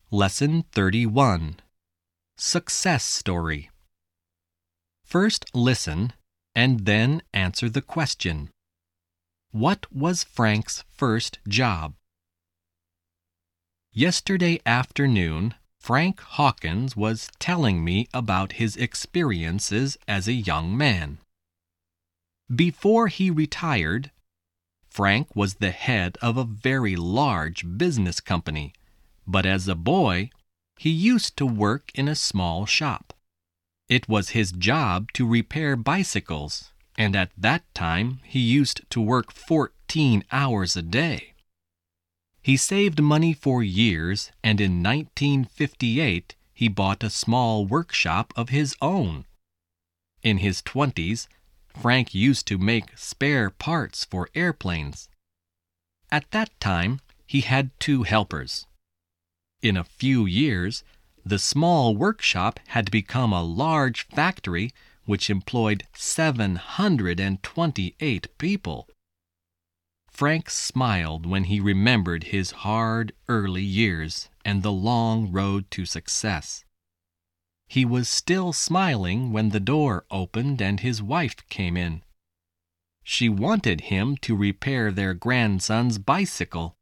Lesson 31. Success Story. First listen and then answer the question. What was Frank's first job? Yesterday afternoon, Frank Hawkins was telling me about his experiences as a young man. Before he retired, Frank was the head of a very large business company, but as a boy, he used to work in a small shop. It was his job to repair bicycles, and at that time he used to work 14 hours a day. He saved money for years, and in 1958 he bought a small workshop of his own. In his 20s, Frank used to make spare parts for airplanes. At that time, he had 2 helpers. In a few years, the small workshop had become a large factory which employed 728 people. Frank smiled when he remembered his hard early years and the long road to success. He was still smiling when the door opened and his wife came in. She wanted him to repair their grandson's bicycle.